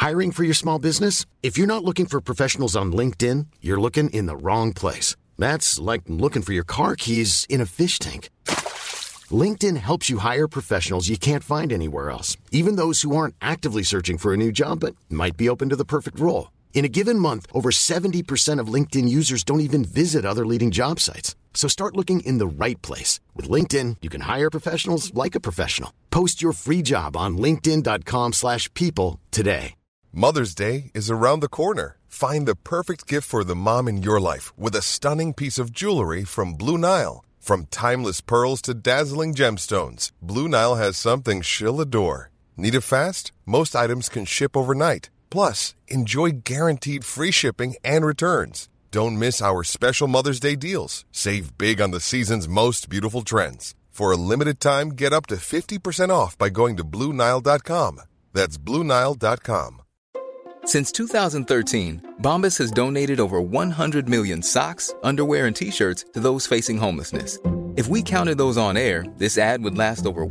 Hiring for your small business? If you're not looking for professionals on LinkedIn, you're looking in the wrong place. That's like looking for your car keys in a fish tank. LinkedIn helps you hire professionals you can't find anywhere else, even those who aren't actively searching for a new job but might be open to the perfect role. In a given month, over 70% of LinkedIn users don't even visit other leading job sites. So start looking in the right place. With LinkedIn, you can hire professionals like a professional. Post your free job on linkedin.com/people today. Mother's Day is around the corner. Find the perfect gift for the mom in your life with a stunning piece of jewelry from Blue Nile. From timeless pearls to dazzling gemstones, Blue Nile has something she'll adore. Need it fast? Most items can ship overnight. Plus, enjoy guaranteed free shipping and returns. Don't miss our special Mother's Day deals. Save big on the season's most beautiful trends. For a limited time, get up to 50% off by going to BlueNile.com. That's BlueNile.com. Since 2013, Bombas has donated over 100 million socks, underwear, and T-shirts to those facing homelessness. If we counted those on air, this ad would last over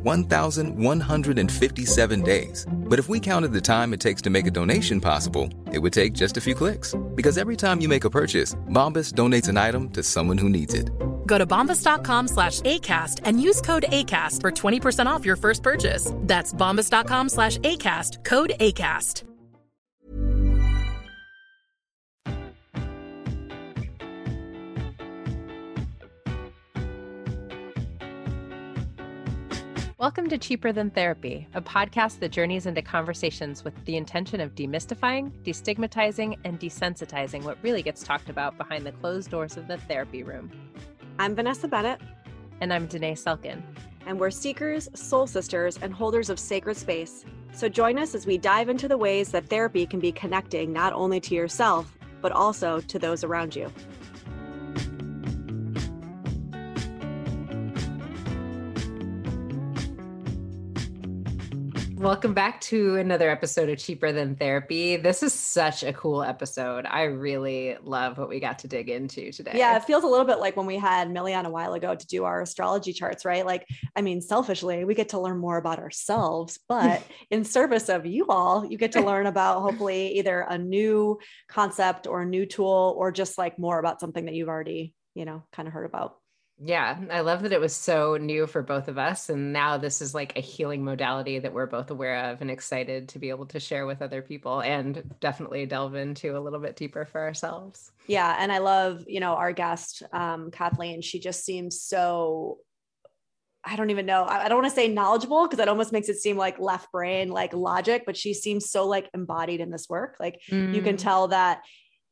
1,157 days. But if we counted the time it takes to make a donation possible, it would take just a few clicks. Because every time you make a purchase, Bombas donates an item to someone who needs it. Go to bombas.com/ACAST and use code ACAST for 20% off your first purchase. That's bombas.com/ACAST, code ACAST. Welcome to Cheaper Than Therapy, a podcast that journeys into conversations with the intention of demystifying, destigmatizing, and desensitizing what really gets talked about behind the closed doors of the therapy room. I'm Vanessa Bennett. And I'm Danae Selkin. And we're seekers, soul sisters, and holders of sacred space. So join us as we dive into the ways that therapy can be connecting not only to yourself, but also to those around you. Welcome back to another episode of Cheaper Than Therapy. This is such a cool episode. I really love what we got to dig into today. Yeah, it feels a little bit like when we had Millie on a while ago to do our astrology charts, right? Like, I mean, selfishly, we get to learn more about ourselves, but in service of you all, you get to learn about hopefully either a new concept or a new tool, or just like more about something that you've already, kind of heard about. Yeah, I love that it was so new for both of us. And now this is like a healing modality that we're both aware of and excited to be able to share with other people and definitely delve into a little bit deeper for ourselves. Yeah. And I love, our guest, Kathleen, she just seems so, I don't even know. I don't want to say knowledgeable because that almost makes it seem like left brain, like logic, but she seems so like embodied in this work. Like you can tell that.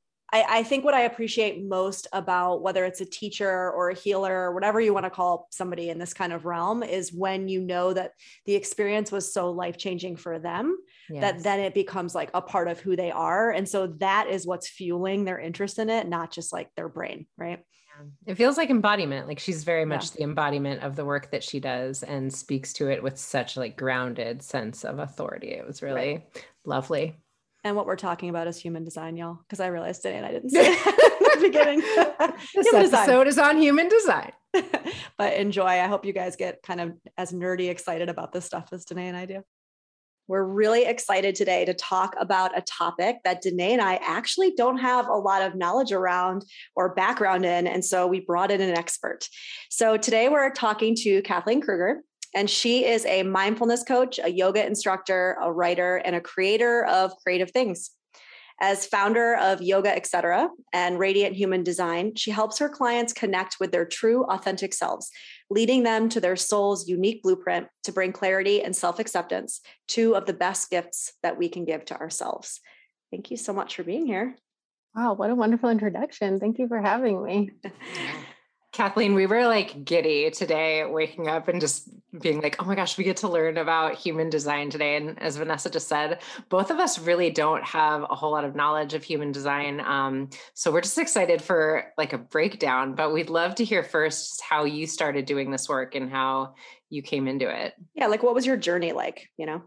I think what I appreciate most about whether it's a teacher or a healer or whatever you want to call somebody in this kind of realm is when you know that the experience was so life-changing for them, that then it becomes like a part of who they are. And so that is what's fueling their interest in it, not just like their brain, right? It feels like embodiment. Like she's very much the embodiment of the work that she does and speaks to it with such like grounded sense of authority. It was really lovely. And what we're talking about is human design, y'all, because I realized today and I didn't say it in the beginning. This episode is on human design. But enjoy. I hope you guys get kind of as nerdy excited about this stuff as Danae and I do. We're really excited today to talk about a topic that Danae and I actually don't have a lot of knowledge around or background in. And so we brought in an expert. So today we're talking to Kathleen Kruger. And she is a mindfulness coach, a yoga instructor, a writer, and a creator of creative things. As founder of Yoga Etc. and Radiant Human Design, she helps her clients connect with their true, authentic selves, leading them to their soul's unique blueprint to bring clarity and self-acceptance, two of the best gifts that we can give to ourselves. Thank you so much for being here. Wow, what a wonderful introduction. Thank you for having me. Kathleen, we were like giddy today, waking up and just being like, oh my gosh, we get to learn about human design today. And as Vanessa just said, both of us really don't have a whole lot of knowledge of human design. So we're just excited for like a breakdown, but we'd love to hear first just how you started doing this work and how you came into it. Yeah. Like what was your journey like,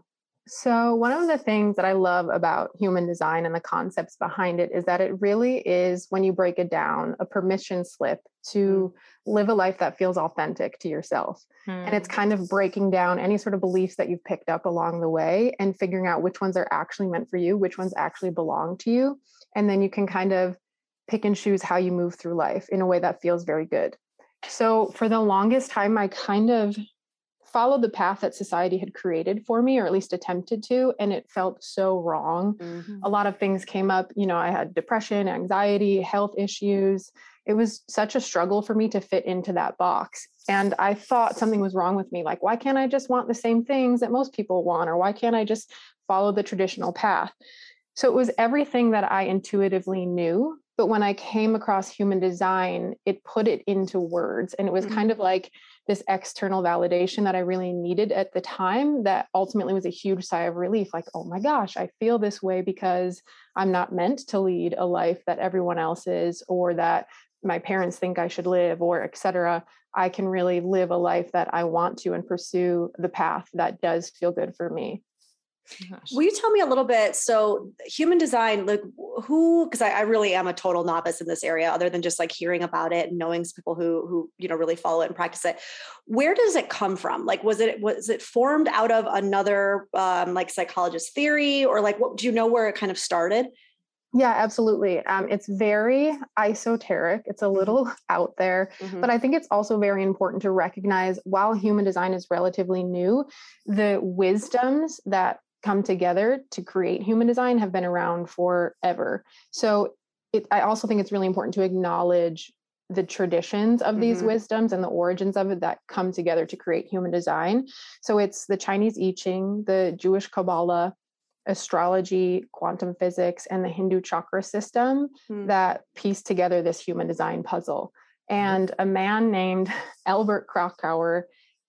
So one of the things that I love about human design and the concepts behind it is that it really is, when you break it down, a permission slip to live a life that feels authentic to yourself. And it's kind of breaking down any sort of beliefs that you've picked up along the way and figuring out which ones are actually meant for you, which ones actually belong to you. And then you can kind of pick and choose how you move through life in a way that feels very good. So for the longest time, I kind of followed the path that society had created for me, or at least attempted to, and it felt so wrong. A lot of things came up. I had depression, anxiety, health issues. It was such a struggle for me to fit into that box. And I thought something was wrong with me. Like, why can't I just want the same things that most people want? Or why can't I just follow the traditional path? So it was everything that I intuitively knew. But when I came across human design, it put it into words. And it was kind of like this external validation that I really needed at the time, that ultimately was a huge sigh of relief. Like, oh my gosh, I feel this way because I'm not meant to lead a life that everyone else is, or that my parents think I should live, or et cetera. I can really live a life that I want to and pursue the path that does feel good for me. Gosh. Will you tell me a little bit? So human design, like because I really am a total novice in this area, other than just like hearing about it and knowing some people who really follow it and practice it. Where does it come from? Like, was it formed out of another like psychologist theory, or like, what do you know where it kind of started? Yeah, absolutely. It's very esoteric. It's a little out there, but I think it's also very important to recognize, while human design is relatively new, the wisdoms that come together to create human design have been around forever. So I also think it's really important to acknowledge the traditions of these wisdoms and the origins of it that come together to create human design. So it's the Chinese I Ching, the Jewish Kabbalah, astrology, quantum physics, and the Hindu chakra system that piece together this human design puzzle. And a man named Albert Krakauer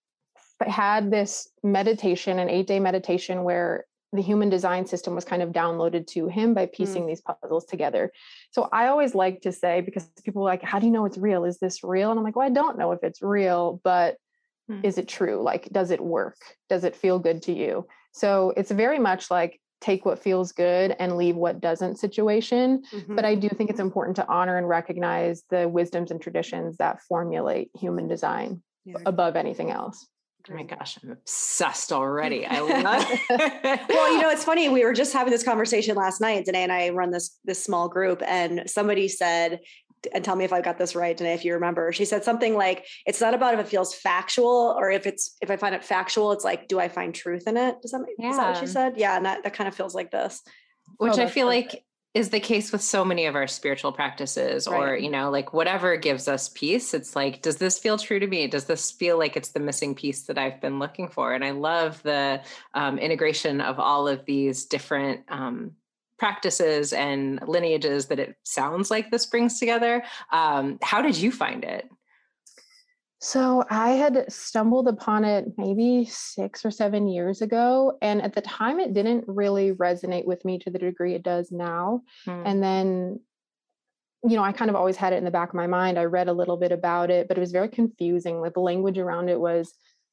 had this meditation, an 8-day meditation, where the human design system was kind of downloaded to him by piecing these puzzles together. So I always like to say, because people are like, how do you know it's real? Is this real? And I'm like, well, I don't know if it's real, but is it true? Like, does it work? Does it feel good to you? So it's very much like, take what feels good and leave what doesn't situation. But I do think it's important to honor and recognize the wisdoms and traditions that formulate human design above anything else. Oh my gosh, I'm obsessed already. I love it. Well, it's funny. We were just having this conversation last night. Danae and I run this small group, and somebody said, and tell me if I got this right, Danae, if you remember, she said something like, it's not about if it feels factual, or if I find it factual, it's like, do I find truth in it? Is that what she said? Yeah. And that kind of feels like this. Which I feel like is the case with so many of our spiritual practices, or, like whatever gives us peace. It's like, does this feel true to me? Does this feel like it's the missing piece that I've been looking for? And I love the integration of all of these different practices and lineages that it sounds like this brings together. How did you find it? So I had stumbled upon it maybe 6 or 7 years ago. And at the time, it didn't really resonate with me to the degree it does now. And then, I kind of always had it in the back of my mind. I read a little bit about it, but it was very confusing. Like, the language around it was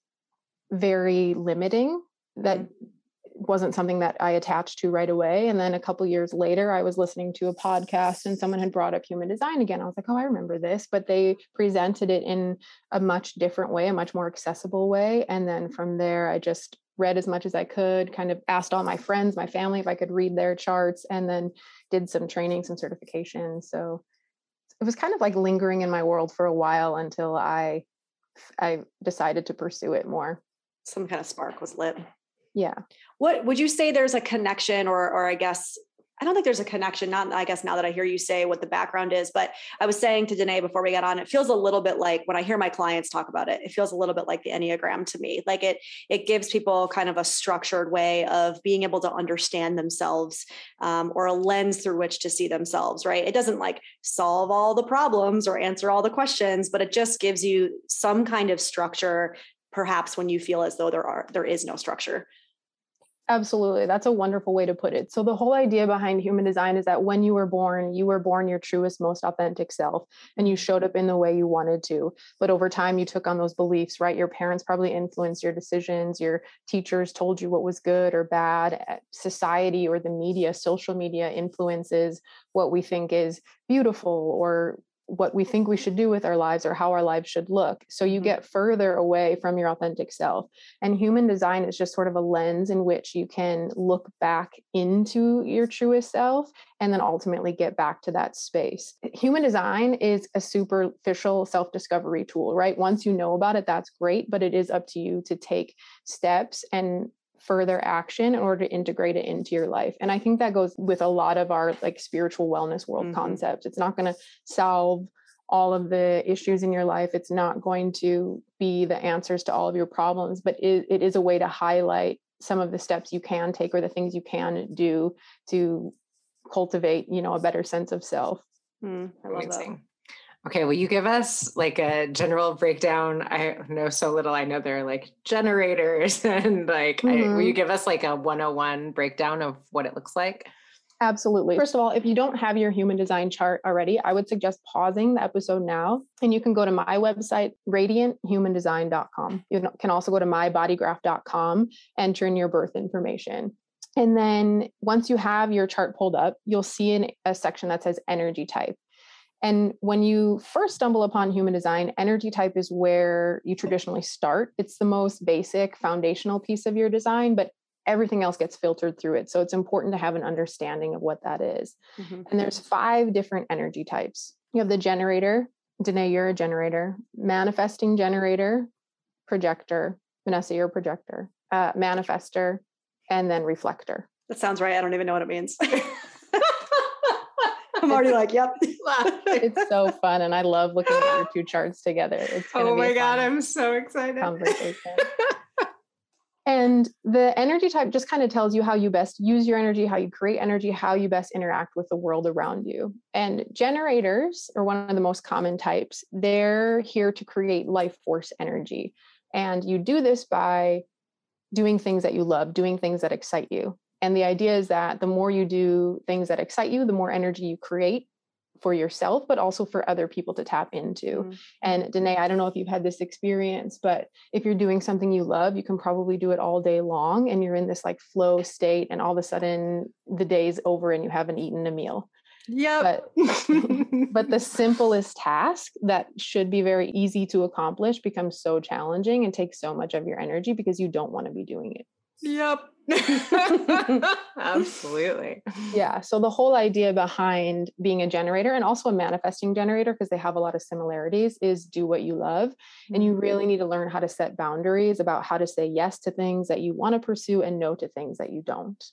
very limiting. That wasn't something that I attached to right away. And then a couple years later, I was listening to a podcast and someone had brought up human design again. I was like, oh, I remember this, but they presented it in a much different way, a much more accessible way. And then from there, I just read as much as I could, kind of asked all my friends, my family, if I could read their charts, and then did some training, some certifications. So it was kind of like lingering in my world for a while until I decided to pursue it more. Some kind of spark was lit. Yeah. What would you say there's a connection, or I guess, I don't think there's a connection, not, I guess now that I hear you say what the background is, but I was saying to Danae before we got on, it feels a little bit like, when I hear my clients talk about it, it feels a little bit like the Enneagram to me. Like it gives people kind of a structured way of being able to understand themselves, or a lens through which to see themselves, right? It doesn't like solve all the problems or answer all the questions, but it just gives you some kind of structure, perhaps when you feel as though there is no structure. Absolutely. That's a wonderful way to put it. So the whole idea behind human design is that when you were born your truest, most authentic self, and you showed up in the way you wanted to. But over time, you took on those beliefs, right? Your parents probably influenced your decisions. Your teachers told you what was good or bad. Society or the media, social media influences what we think is beautiful or what we think we should do with our lives or how our lives should look. So you get further away from your authentic self. And human design is just sort of a lens in which you can look back into your truest self and then ultimately get back to that space. Human design is a superficial self-discovery tool, right? Once you know about it, that's great, but it is up to you to take steps and further action in order to integrate it into your life. And I think that goes with a lot of our like spiritual wellness world concepts. It's not going to solve all of the issues in your life. It's not going to be the answers to all of your problems, but it is a way to highlight some of the steps you can take or the things you can do to cultivate, a better sense of self. I love that. Okay, will you give us like a general breakdown? I know so little. I know they're like generators and like, will you give us like a 101 breakdown of what it looks like? Absolutely. First of all, if you don't have your human design chart already, I would suggest pausing the episode now. And you can go to my website, radianthumandesign.com. You can also go to mybodygraph.com, enter in your birth information. And then once you have your chart pulled up, you'll see a section that says energy type. And when you first stumble upon human design, energy type is where you traditionally start. It's the most basic foundational piece of your design, but everything else gets filtered through it. So it's important to have an understanding of what that is. And there's 5 different energy types. You have the generator. Danae, you're a generator. Manifesting generator, projector. Vanessa, you're a projector. Manifester, and then reflector. That sounds right. I don't even know what it means. I'm already like, yep. It's so fun. And I love looking at your 2 charts together. It's oh my God, I'm so excited. Conversation. And the energy type just kind of tells you how you best use your energy, how you create energy, how you best interact with the world around you. And generators are one of the most common types. They're here to create life force energy. And you do this by doing things that you love, doing things that excite you. And the idea is that the more you do things that excite you, the more energy you create for yourself, but also for other people to tap into. And Danae, I don't know if you've had this experience, but if you're doing something you love, you can probably do it all day long and you're in this like flow state and all of a sudden the day's over and you haven't eaten a meal. Yeah. But the simplest task that should be very easy to accomplish becomes so challenging and takes so much of your energy because you don't want to be doing it. Yep. Absolutely. Yeah. So the whole idea behind being a generator and also a manifesting generator, because they have a lot of similarities, is do what you love. And you really need to learn how to set boundaries about how to say yes to things that you want to pursue and no to things that you don't.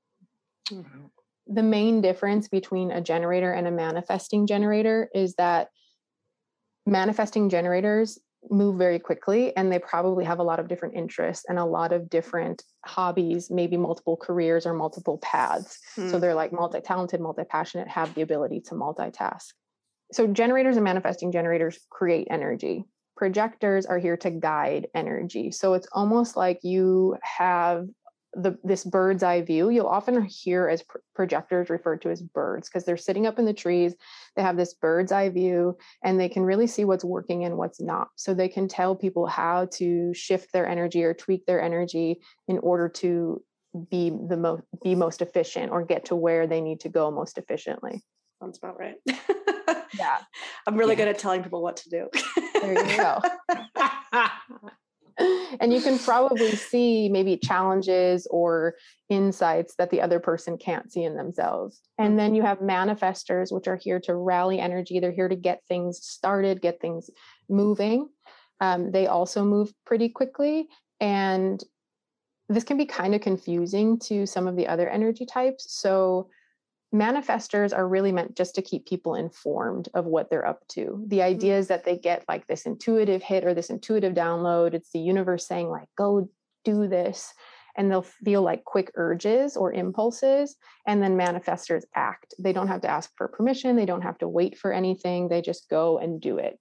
The main difference between a generator and a manifesting generator is that manifesting generators move very quickly and they probably have a lot of different interests and a lot of different hobbies, maybe multiple careers or multiple paths. So they're like multi-talented, multi-passionate, have the ability to multitask. So generators and manifesting generators create energy. Projectors are here to guide energy. So it's almost like you have this bird's eye view. You'll often hear as projectors referred to as birds because they're sitting up in the trees. They have this bird's eye view and they can really see what's working and what's not. So they can tell people how to shift their energy or tweak their energy in order to be most efficient or get to where they need to go most efficiently. Sounds about right. Yeah. I'm really good at telling people what to do. There you go. And you can probably see maybe challenges or insights that the other person can't see in themselves. And then you have manifestors, which are here to rally energy. They're here to get things started, get things moving. They also move pretty quickly. And this can be kind of confusing to some of the other energy types. So manifestors are really meant just to keep people informed of what they're up to. The idea is that they get like this intuitive hit or this intuitive download. It's the universe saying like, go do this. And they'll feel like quick urges or impulses. And then manifestors act. They don't have to ask for permission. They don't have to wait for anything. They just go and do it.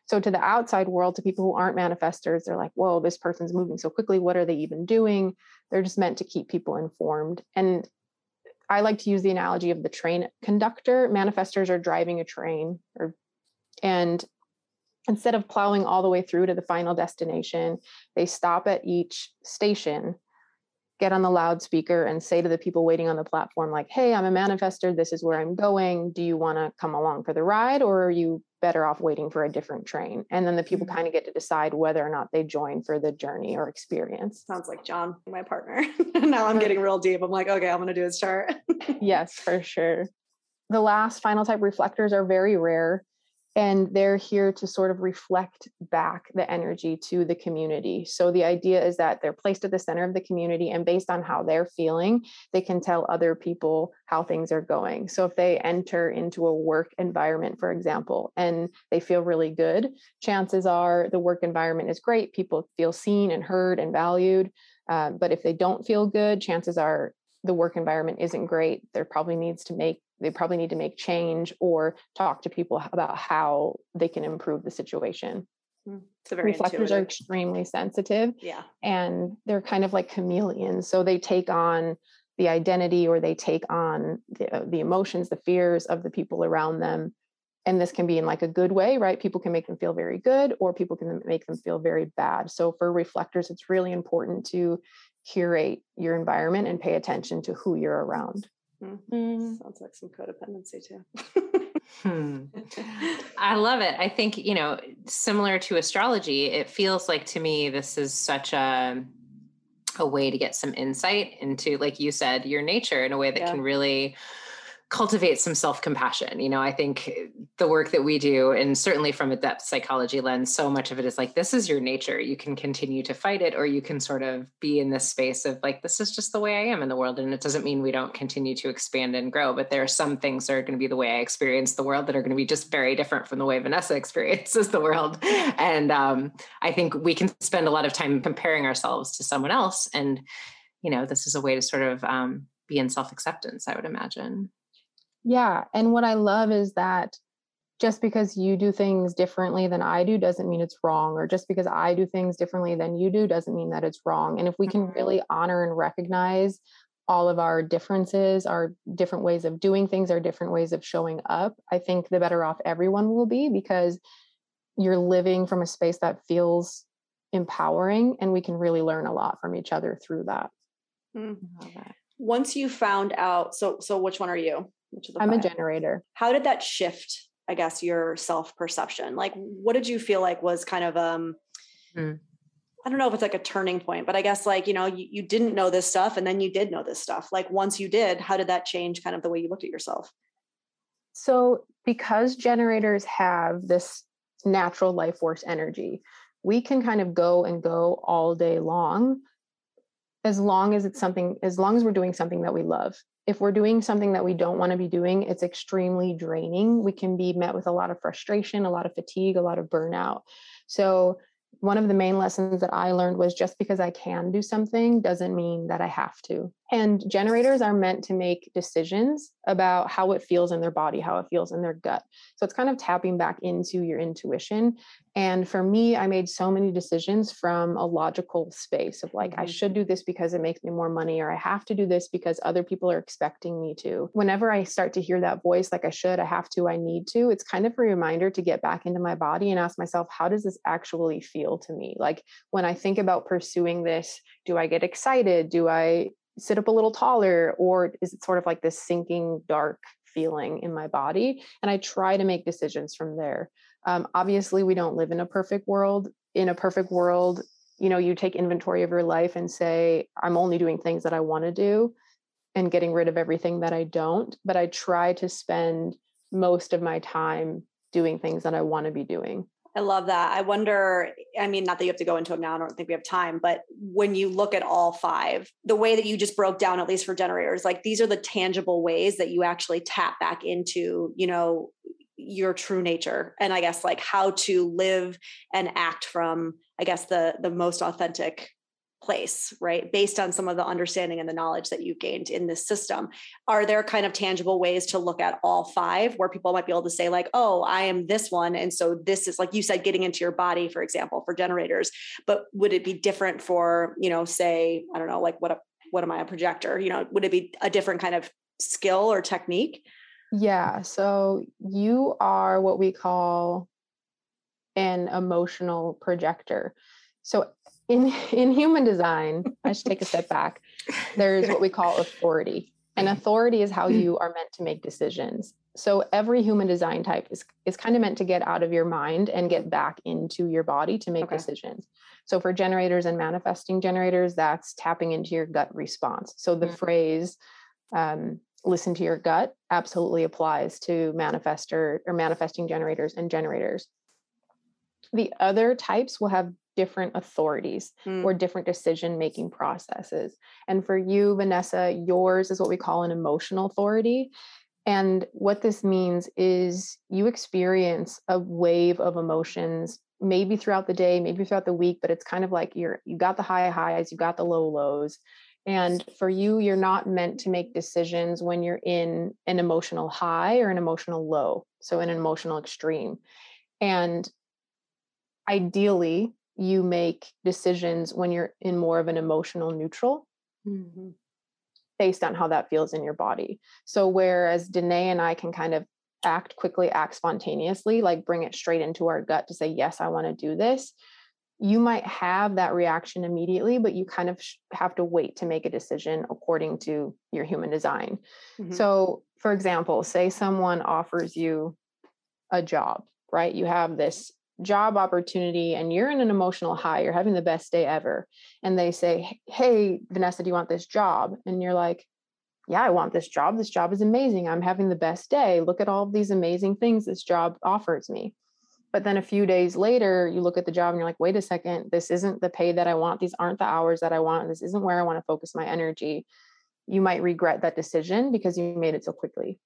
So to the outside world, to people who aren't manifestors, they're like, whoa, this person's moving so quickly. What are they even doing? They're just meant to keep people informed. And I like to use the analogy of the train conductor. Manifestors are driving a train, and instead of plowing all the way through to the final destination, they stop at each station, get on the loudspeaker and say to the people waiting on the platform, like, hey, I'm a manifestor. This is where I'm going. Do you want to come along for the ride, or are you better off waiting for a different train? And then the people kind of get to decide whether or not they join for the journey or experience. Sounds like John, my partner. Now I'm getting real deep. I'm like, okay, I'm going to do his chart. Yes, for sure. The last final type reflectors are very rare. And they're here to sort of reflect back the energy to the community. So the idea is that they're placed at the center of the community, and based on how they're feeling, they can tell other people how things are going. So if they enter into a work environment, for example, and they feel really good, chances are the work environment is great. People feel seen and heard and valued. But if they don't feel good, chances are the work environment isn't great. They probably need to make change or talk to people about how they can improve the situation. Reflectors are extremely sensitive. Yeah. And they're kind of like chameleons. So they take on the identity, or they take on the emotions, the fears of the people around them. And this can be in like a good way, right? People can make them feel very good, or people can make them feel very bad. So for reflectors, it's really important to curate your environment and pay attention to who you're around. Mm-hmm. Sounds like some codependency too. I love it. I think, similar to astrology, it feels like to me, this is such a way to get some insight into, like you said, your nature in a way that can really cultivate some self-compassion. I think the work that we do, and certainly from a depth psychology lens, so much of it is like, this is your nature. You can continue to fight it, or you can sort of be in this space of like, this is just the way I am in the world. And it doesn't mean we don't continue to expand and grow, but there are some things that are going to be the way I experience the world that are going to be just very different from the way Vanessa experiences the world. And I think we can spend a lot of time comparing ourselves to someone else. And, this is a way to sort of be in self-acceptance, I would imagine. Yeah. And what I love is that just because you do things differently than I do doesn't mean it's wrong, or just because I do things differently than you do doesn't mean that it's wrong. And if we can really honor and recognize all of our differences, our different ways of doing things, our different ways of showing up, I think the better off everyone will be, because you're living from a space that feels empowering, and we can really learn a lot from each other through that. Once you found out, so which one are you? I'm a generator. How did that shift, I guess, your self-perception? Like, what did you feel like was kind of, I don't know if it's like a turning point, but I guess like, you didn't know this stuff and then you did know this stuff. Like once you did, how did that change kind of the way you looked at yourself? So because generators have this natural life force energy, we can kind of go all day long, as long as we're doing something that we love. If we're doing something that we don't want to be doing, it's extremely draining. We can be met with a lot of frustration, a lot of fatigue, a lot of burnout. So one of the main lessons that I learned was, just because I can do something doesn't mean that I have to. And generators are meant to make decisions about how it feels in their body, how it feels in their gut. So it's kind of tapping back into your intuition. And for me, I made so many decisions from a logical space of like, I should do this because it makes me more money, or I have to do this because other people are expecting me to. Whenever I start to hear that voice, like I should, I have to, I need to, it's kind of a reminder to get back into my body and ask myself, how does this actually feel to me? Like when I think about pursuing this, do I get excited? Do I sit up a little taller, or is it sort of like this sinking dark feeling in my body? And I try to make decisions from there. Obviously, we don't live in a perfect world. In a perfect world, you take inventory of your life and say, I'm only doing things that I want to do and getting rid of everything that I don't. But I try to spend most of my time doing things that I want to be doing. I love that. I wonder, not that you have to go into them now, I don't think we have time, but when you look at all five, the way that you just broke down, at least for generators, like these are the tangible ways that you actually tap back into, your true nature. And I guess like how to live and act from, I guess, the most authentic place, right? Based on some of the understanding and the knowledge that you've gained in this system. Are there kind of tangible ways to look at all five where people might be able to say like, oh, I am this one. And so this is, like you said, getting into your body, for example, for generators, but would it be different for, say, I don't know, like what am I, a projector? Would it be a different kind of skill or technique? Yeah. So you are what we call an emotional projector. So in human design, I should take a step back. There's what we call authority. And authority is how you are meant to make decisions. So every human design type is kind of meant to get out of your mind and get back into your body to make decisions. So for generators and manifesting generators, that's tapping into your gut response. So the phrase, listen to your gut, absolutely applies to manifestor or manifesting generators and generators. The other types will have different authorities or different decision-making processes. And for you, Vanessa, yours is what we call an emotional authority. And what this means is you experience a wave of emotions, maybe throughout the day, maybe throughout the week, but it's kind of like you got the high highs, you got the low lows. And for you, you're not meant to make decisions when you're in an emotional high or an emotional low. So in an emotional extreme. And ideally, you make decisions when you're in more of an emotional neutral based on how that feels in your body. So whereas Danae and I can kind of act quickly, act spontaneously, like bring it straight into our gut to say, yes, I want to do this. You might have that reaction immediately, but you kind of have to wait to make a decision according to your human design. So for example, say someone offers you a job, right? You have this job opportunity and you're in an emotional high, you're having the best day ever. And they say, hey, Vanessa, do you want this job? And you're like, yeah, I want this job. This job is amazing. I'm having the best day. Look at all of these amazing things this job offers me. But then a few days later, you look at the job and you're like, wait a second, this isn't the pay that I want. These aren't the hours that I want. This isn't where I want to focus my energy. You might regret that decision because you made it so quickly.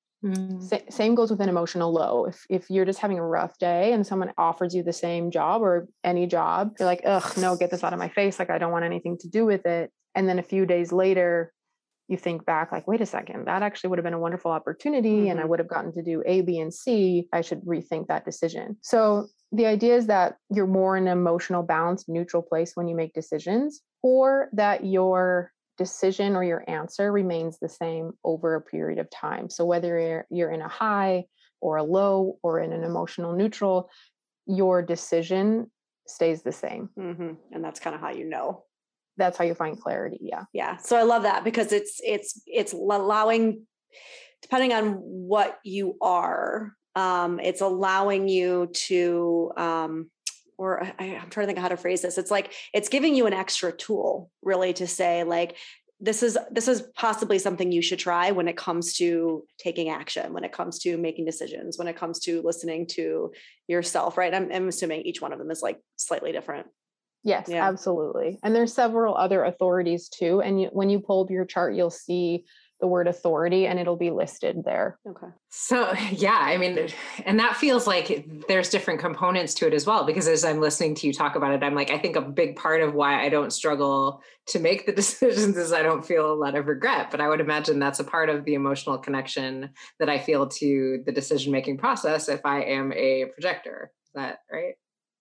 Same goes with an emotional low. If you're just having a rough day and someone offers you the same job or any job, you're like, ugh, no, get this out of my face. Like, I don't want anything to do with it. And then a few days later, you think back like, wait a second, that actually would have been a wonderful opportunity and I would have gotten to do A, B, and C. I should rethink that decision. So the idea is that you're more in an emotional, balanced, neutral place when you make decisions, or that your decision or your answer remains the same over a period of time. So whether you're in a high or a low or in an emotional neutral, your decision stays the same. And that's kind of how you know. That's how you find clarity. Yeah. Yeah. So I love that because it's allowing, depending on what you are, it's allowing you to, I'm trying to think of how to phrase this. It's like, it's giving you an extra tool really to say like, this is possibly something you should try when it comes to taking action, when it comes to making decisions, when it comes to listening to yourself, right? I'm assuming each one of them is like slightly different. Yes, absolutely. And there's several other authorities too. And when you pull up your chart, you'll see the word authority and it'll be listed there. Okay. So yeah, I mean, and that feels like there's different components to it as well, because as I'm listening to you talk about it, I'm like, I think a big part of why I don't struggle to make the decisions is I don't feel a lot of regret, but I would imagine that's a part of the emotional connection that I feel to the decision-making process if I am a projector. Is that right?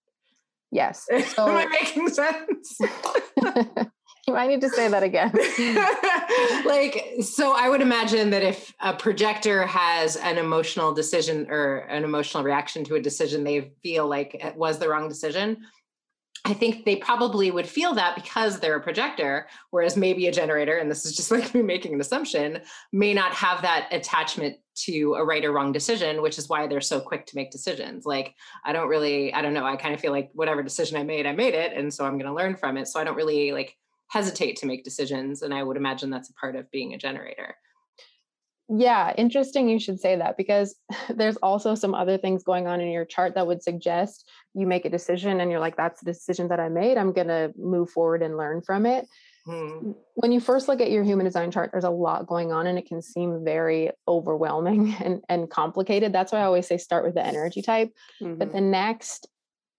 Yes. So, am I making sense? You might need to say that again. So I would imagine that if a projector has an emotional decision or an emotional reaction to a decision they feel like it was the wrong decision, I think they probably would feel that because they're a projector, whereas maybe a generator, and this is just like me making an assumption, may not have that attachment to a right or wrong decision, which is why they're so quick to make decisions. Like, I don't know. I kind of feel like whatever decision I made it. And so I'm going to learn from it. So I don't really like hesitate to make decisions. And I would imagine that's a part of being a generator. Yeah, interesting you should say that, because there's also some other things going on in your chart that would suggest you make a decision and you're like, that's the decision that I made. I'm going to move forward and learn from it. When you first look at your human design chart, there's a lot going on and it can seem very overwhelming and complicated. That's why I always say start with the energy type. But the next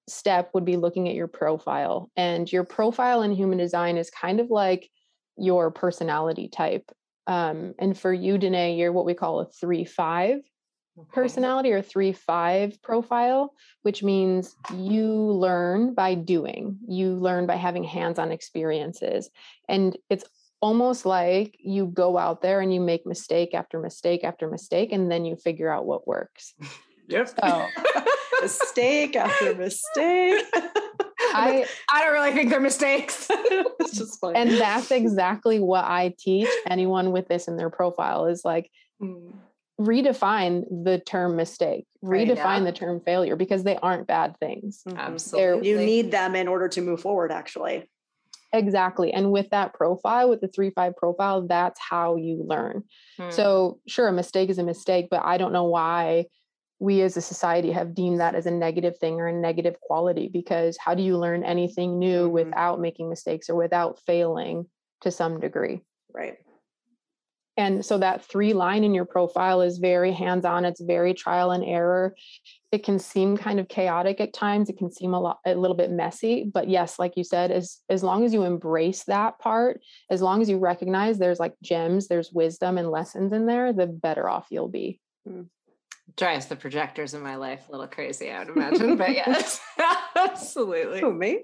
step would be looking at your profile. And your profile in human design is kind of like your personality type. And for you, Danae, you're what we call a 3-5 personality or 3-5 profile, which means you learn by doing, you learn by having hands-on experiences. And it's almost like you go out there and you make mistake after mistake after mistake, and then you figure out what works. Yep. So mistake after mistake. I don't really think they're mistakes. It's just funny. And that's exactly what I teach anyone with this in their profile is like, redefine the term mistake, redefine the term failure, because they aren't bad things. Absolutely. You need them in order to move forward, actually. Exactly. And with that profile, with the 3-5 profile, that's how you learn. So sure, a mistake is a mistake, but I don't know why we as a society have deemed that as a negative thing or a negative quality, because how do you learn anything new without making mistakes or without failing to some degree? Right. And so that 3 line in your profile is very hands-on. It's very trial and error. It can seem kind of chaotic at times. It can seem a little bit messy, but yes, like you said, as long as you embrace that part, as long as you recognize there's like gems, there's wisdom and lessons in there, the better off you'll be. Drives the projectors in my life a little crazy, I would imagine, but yes, absolutely. Who, me?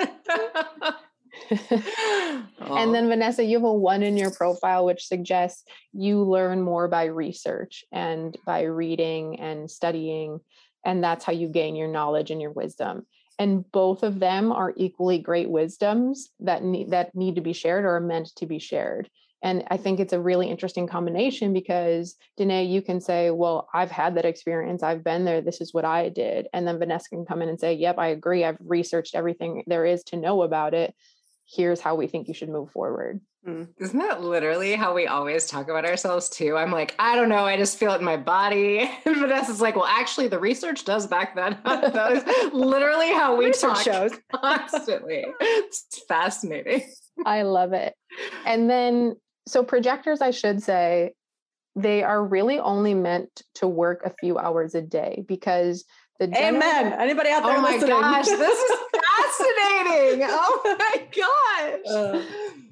And then Vanessa, you have a 1 in your profile, which suggests you learn more by research and by reading and studying. And that's how you gain your knowledge and your wisdom. And both of them are equally great wisdoms that need to be shared or are meant to be shared. And I think it's a really interesting combination because Danae, you can say, well, I've had that experience. I've been there. This is what I did. And then Vanessa can come in and say, yep, I agree. I've researched everything there is to know about it. Here's how we think you should move forward. Isn't that literally how we always talk about ourselves too? I'm like, I don't know. I just feel it in my body. And Vanessa's like, well, actually the research does back that up. That is literally how we talk shows constantly. It's fascinating. I love it. And then, so projectors, I should say, they are really only meant to work a few hours a day because the Amen. Anybody out there? Oh my listening? gosh, this is fascinating. Oh my gosh.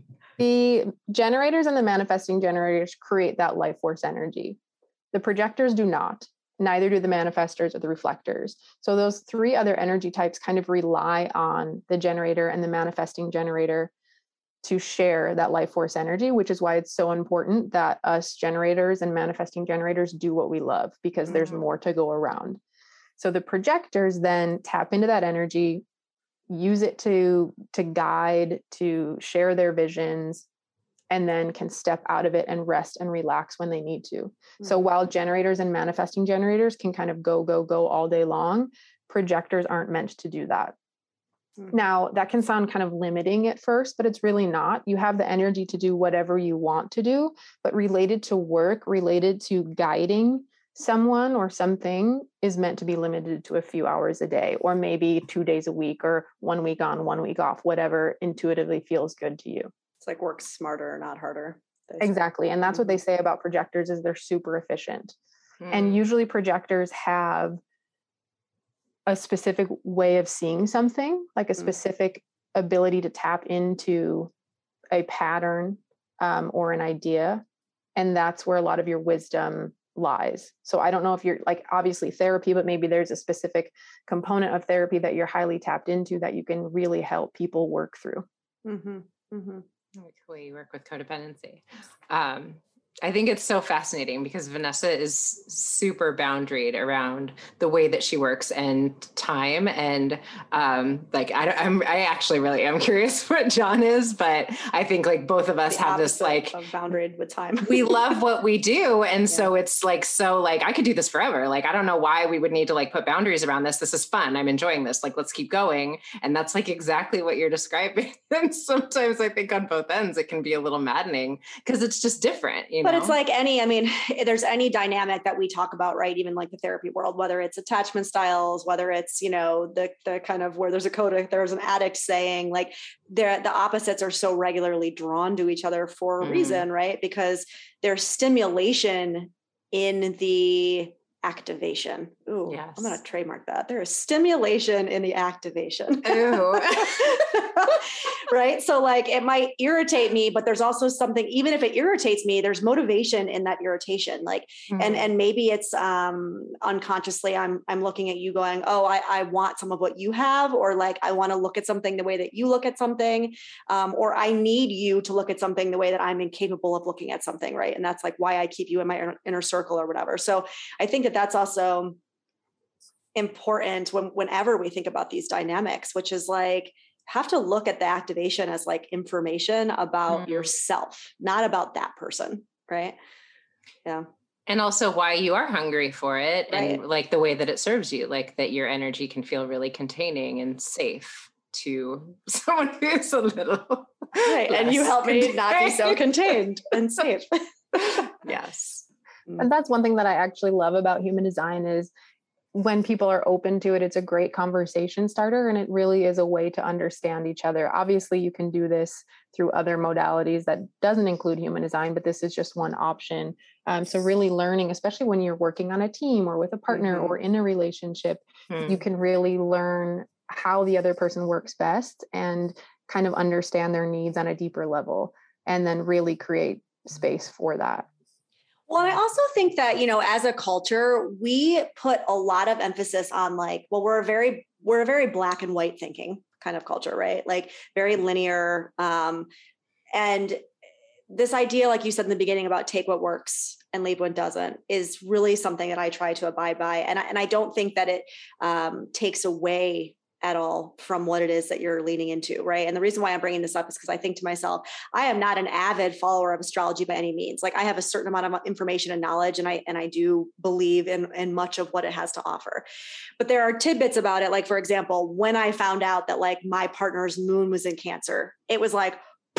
The generators and the manifesting generators create that life force energy. The projectors do not. Neither do the manifestors or the reflectors. So those 3 other energy types kind of rely on the generator and the manifesting generator to share that life force energy, which is why it's so important that us generators and manifesting generators do what we love, because there's more to go around. So the projectors then tap into that energy, use it to guide, to share their visions, and then can step out of it and rest and relax when they need to. So while generators and manifesting generators can kind of go all day long, projectors aren't meant to do that. Now, that can sound kind of limiting at first, but it's really not. You have the energy to do whatever you want to do, but related to work, related to guiding someone or something is meant to be limited to a few hours a day, or maybe 2 days a week, or 1 week on, 1 week off, whatever intuitively feels good to you. It's like work smarter, not harder. Exactly. And that's what they say about projectors is they're super efficient. And usually projectors have a specific way of seeing something, like a specific ability to tap into a pattern or an idea. And that's where a lot of your wisdom lies. So I don't know if you're like, obviously therapy, but maybe there's a specific component of therapy that you're highly tapped into that you can really help people work through. Cool. You work with codependency. I think it's so fascinating because Vanessa is super boundaried around the way that she works and time. And I actually really am curious what John is, but I think like both of us have this like boundaried with time. We love what we do. And so it's like, I could do this forever. Like, I don't know why we would need to like put boundaries around this. This is fun. I'm enjoying this. Like, let's keep going. And that's like exactly what you're describing. And sometimes I think on both ends, it can be a little maddening because it's just different, you know? But it's like there's any dynamic that we talk about, right? Even like the therapy world, whether it's attachment styles, whether it's, the kind of where there's an addict saying like the opposites are so regularly drawn to each other for a reason, right? Because there's stimulation in the activation. Ooh, Yes. I'm going to trademark that. There is stimulation in the activation. Ooh. Right. So like it might irritate me, but there's also something, even if it irritates me, there's motivation in that irritation. Like, and maybe it's unconsciously, I'm looking at you going, oh, I want some of what you have, or like, I want to look at something the way that you look at something. Or I need you to look at something the way that I'm incapable of looking at something. Right. And that's like why I keep you in my inner circle or whatever. So I think that that's also important whenever we think about these dynamics, which is like, have to look at the activation as like information about yourself, not about that person. Right. Yeah. And also why you are hungry for it, Right. and like the way that it serves you, like that your energy can feel really containing and safe to someone who's a little right. And you help me not be so contained and safe. Yes. And that's one thing that I actually love about human design is when people are open to it, it's a great conversation starter, and it really is a way to understand each other. Obviously, you can do this through other modalities that doesn't include human design, but this is just one option. So really learning, especially when you're working on a team or with a partner or in a relationship, you can really learn how the other person works best and kind of understand their needs on a deeper level, and then really create space for that. Well, I also think that, you know, as a culture, we put a lot of emphasis on like, well, we're a very black and white thinking kind of culture, right? Like very linear. And this idea, like you said in the beginning about take what works and leave what doesn't, is really something that I try to abide by. And I don't think that it takes away at all from what it is that you're leaning into, right? And the reason why I'm bringing this up is because I think to myself, I am not an avid follower of astrology by any means. Like I have a certain amount of information and knowledge, and I do believe in much of what it has to offer. But there are tidbits about it. Like, for example, when I found out that like my partner's moon was in Cancer, it was like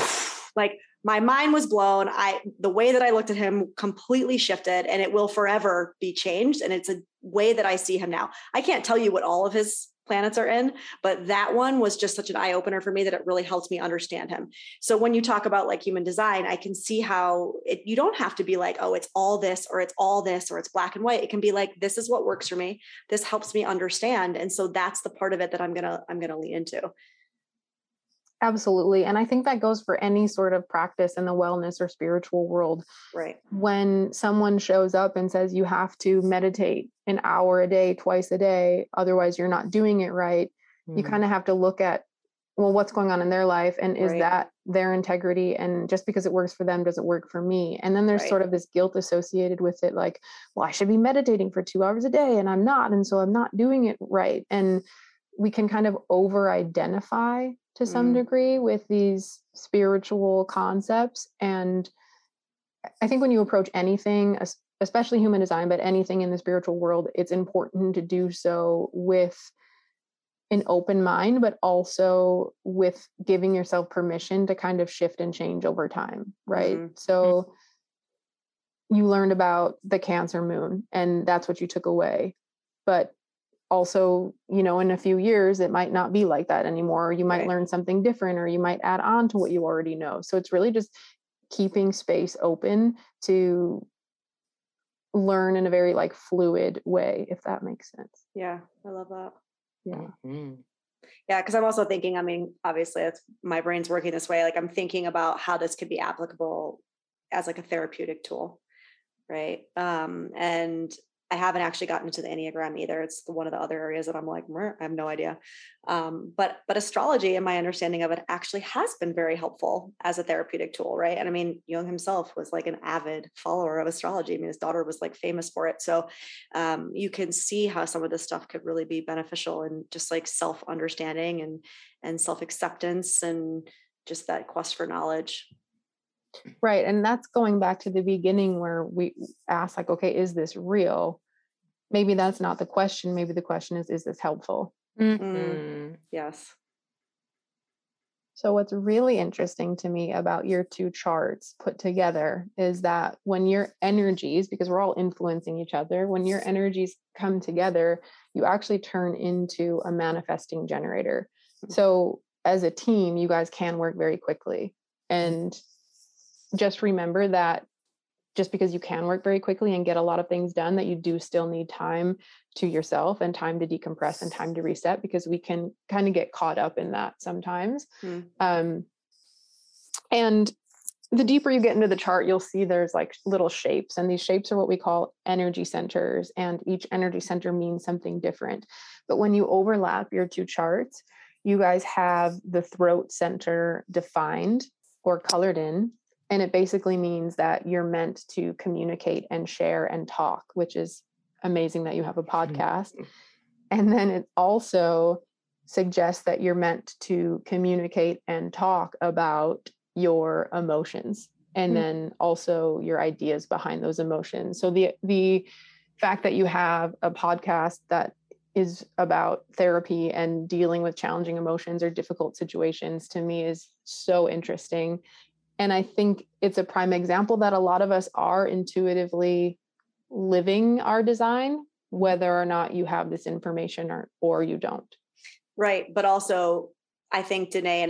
my mind was blown. The way that I looked at him completely shifted, and it will forever be changed. And it's a way that I see him now. I can't tell you what all of his planets are in, but that one was just such an eye opener for me that it really helps me understand him. So when you talk about like human design, I can see how you don't have to be like, oh, it's all this, or it's all this, or it's black and white. It can be like, this is what works for me. This helps me understand. And so that's the part of it that I'm going to lean into. Absolutely. And I think that goes for any sort of practice in the wellness or spiritual world. Right. When someone shows up and says you have to meditate an hour a day, twice a day, otherwise you're not doing it right, you kind of have to look at, well, what's going on in their life, and is that their integrity? And just because it works for them, does it work for me? And then there's sort of this guilt associated with it, like, well, I should be meditating for 2 hours a day and I'm not. And so I'm not doing it right. And we can kind of over-identify to some degree with these spiritual concepts. And I think when you approach anything, especially human design, but anything in the spiritual world, it's important to do so with an open mind, but also with giving yourself permission to kind of shift and change over time, right? So you learned about the Cancer moon, and that's what you took away. But also, you know, in a few years, it might not be like that anymore. Or you might learn something different, or you might add on to what you already know. So it's really just keeping space open to learn in a very like fluid way, if that makes sense. Yeah, I love that. Yeah. Yeah, because I'm also thinking, I mean, obviously it's my brain's working this way. Like I'm thinking about how this could be applicable as like a therapeutic tool, right? And I haven't actually gotten into the Enneagram either. It's one of the other areas that I'm like, I have no idea. But astrology, and my understanding of it, actually has been very helpful as a therapeutic tool, right? And I mean, Jung himself was like an avid follower of astrology. I mean, his daughter was like famous for it. So you can see how some of this stuff could really be beneficial in just like self-understanding and self-acceptance and just that quest for knowledge. Right. And that's going back to the beginning where we asked like, okay, is this real? Maybe that's not the question. Maybe the question is this helpful? Yes. So what's really interesting to me about your two charts put together is that when your energies, because we're all influencing each other, when your energies come together, you actually turn into a manifesting generator. So as a team, you guys can work very quickly. And just remember that just because you can work very quickly and get a lot of things done, that you do still need time to yourself and time to decompress and time to reset, because we can kind of get caught up in that sometimes. And the deeper you get into the chart, you'll see there's like little shapes, and these shapes are what we call energy centers, and each energy center means something different. But when you overlap your two charts, you guys have the throat center defined or colored in, and it basically means that you're meant to communicate and share and talk, which is amazing that you have a podcast. And then it also suggests that you're meant to communicate and talk about your emotions, and then also your ideas behind those emotions. So the fact that you have a podcast that is about therapy and dealing with challenging emotions or difficult situations, to me is so interesting. And I think it's a prime example that a lot of us are intuitively living our design, whether or not you have this information or you don't. Right. But also, I think Danae and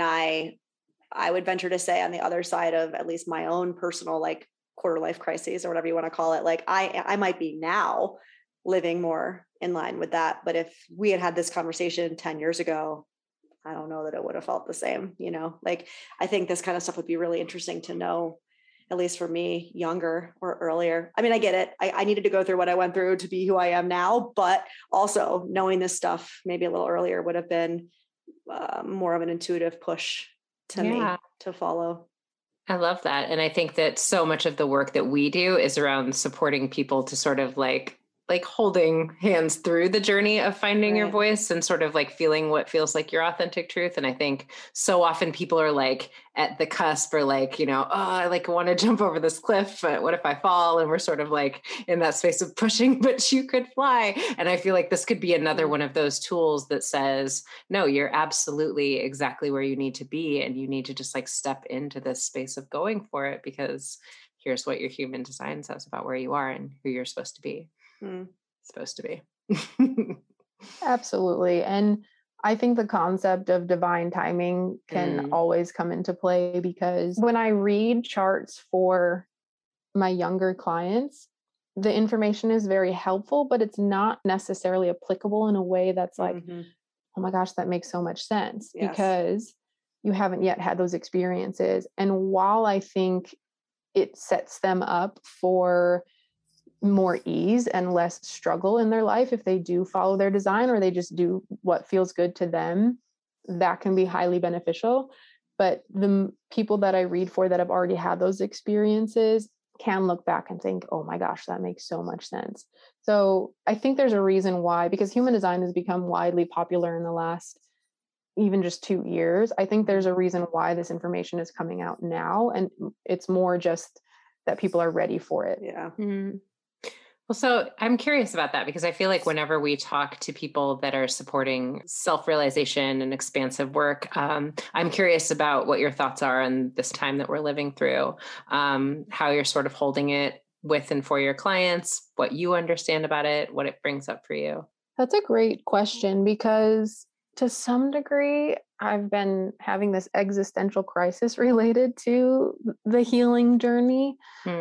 I would venture to say, on the other side of at least my own personal like quarter life crises or whatever you want to call it, like I might be now living more in line with that. But if we had this conversation 10 years ago, I don't know that it would have felt the same, you know. Like, I think this kind of stuff would be really interesting to know, at least for me, younger or earlier. I mean, I get it. I needed to go through what I went through to be who I am now, but also knowing this stuff maybe a little earlier would have been more of an intuitive push to me to follow. I love that. And I think that so much of the work that we do is around supporting people to sort of like holding hands through the journey of finding your voice and sort of like feeling what feels like your authentic truth. And I think so often people are like at the cusp, or like, you know, oh, I like want to jump over this cliff, but what if I fall? And we're sort of like in that space of pushing, but you could fly. And I feel like this could be another one of those tools that says, no, you're absolutely exactly where you need to be. And you need to just like step into this space of going for it, because here's what your human design says about where you are and who you're supposed to be. Supposed to be. Absolutely. And I think the concept of divine timing can always come into play, because when I read charts for my younger clients, the information is very helpful, but it's not necessarily applicable in a way that's like, oh my gosh, that makes so much sense, because you haven't yet had those experiences. And while I think it sets them up for more ease and less struggle in their life if they do follow their design, or they just do what feels good to them, that can be highly beneficial. But the people that I read for that have already had those experiences can look back and think, oh my gosh, that makes so much sense. So I think there's a reason why, because human design has become widely popular in the last even just 2 years. I think there's a reason why this information is coming out now, and it's more just that people are ready for it. Yeah. Well, so I'm curious about that, because I feel like whenever we talk to people that are supporting self-realization and expansive work, I'm curious about what your thoughts are on this time that we're living through, how you're sort of holding it with and for your clients, what you understand about it, what it brings up for you. That's a great question, because to some degree, I've been having this existential crisis related to the healing journey,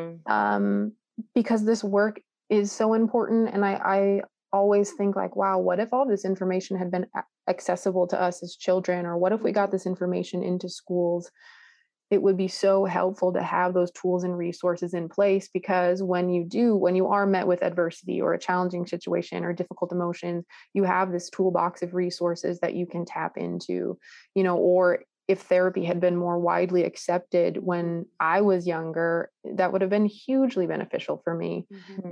because this work is so important. And I always think like, wow, what if all this information had been accessible to us as children? Or what if we got this information into schools? It would be so helpful to have those tools and resources in place, because when you are met with adversity or a challenging situation or difficult emotions, you have this toolbox of resources that you can tap into, you know. Or if therapy had been more widely accepted when I was younger, that would have been hugely beneficial for me.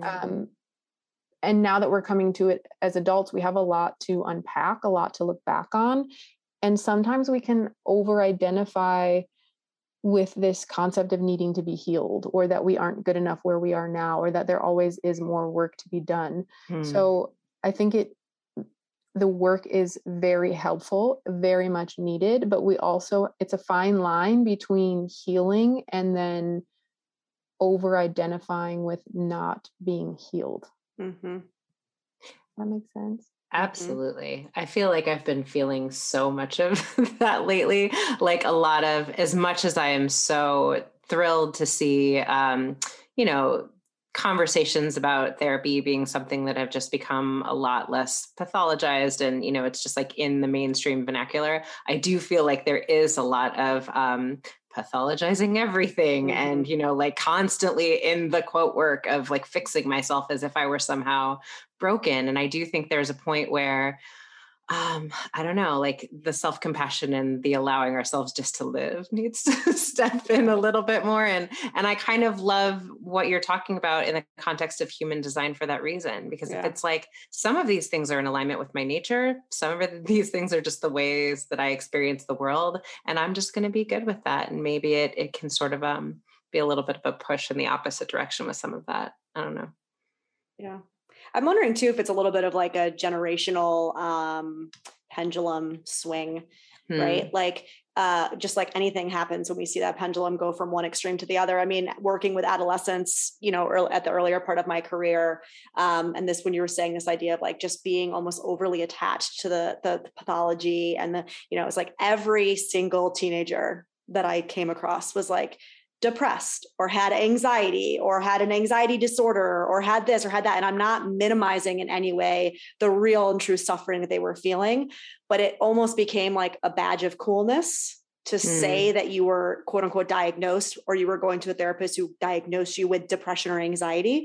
And now that we're coming to it as adults, we have a lot to unpack, a lot to look back on. And sometimes we can over-identify with this concept of needing to be healed, or that we aren't good enough where we are now, or that there always is more work to be done. So I think the work is very helpful, very much needed, but it's a fine line between healing and then over-identifying with not being healed. That makes sense. Absolutely. I feel like I've been feeling so much of that lately. Like a lot of, as much as I am so thrilled to see, conversations about therapy being something that have just become a lot less pathologized and, it's just like in the mainstream vernacular, I do feel like there is a lot of pathologizing everything and, like constantly in the quote work of like fixing myself as if I were somehow broken. And I do think there's a point where I don't know, like the self-compassion and the allowing ourselves just to live needs to step in a little bit more. And I kind of love what you're talking about in the context of human design for that reason, because if it's like some of these things are in alignment with my nature, some of these things are just the ways that I experience the world. And I'm just going to be good with that. And maybe it can sort of be a little bit of a push in the opposite direction with some of that. I don't know. Yeah. I'm wondering too, if it's a little bit of like a generational pendulum swing, right? Like just like anything happens when we see that pendulum go from one extreme to the other. I mean, working with adolescents, at the earlier part of my career, and this, when you were saying this idea of like just being almost overly attached to the pathology and it's like every single teenager that I came across was like depressed or had anxiety or had an anxiety disorder or had this or had that. And I'm not minimizing in any way the real and true suffering that they were feeling, but it almost became like a badge of coolness to say that you were quote unquote diagnosed, or you were going to a therapist who diagnosed you with depression or anxiety.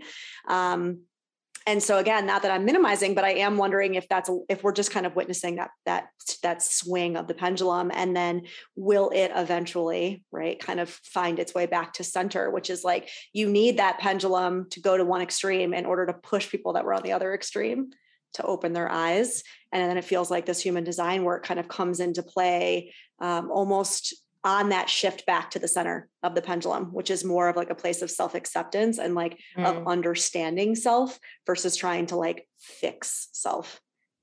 And so again, not that I'm minimizing, but I am wondering if we're just kind of witnessing that swing of the pendulum, and then will it eventually, right, kind of find its way back to center, which is like, you need that pendulum to go to one extreme in order to push people that were on the other extreme to open their eyes. And then it feels like this human design work kind of comes into play almost on that shift back to the center of the pendulum, which is more of like a place of self-acceptance and like of understanding self versus trying to like fix self.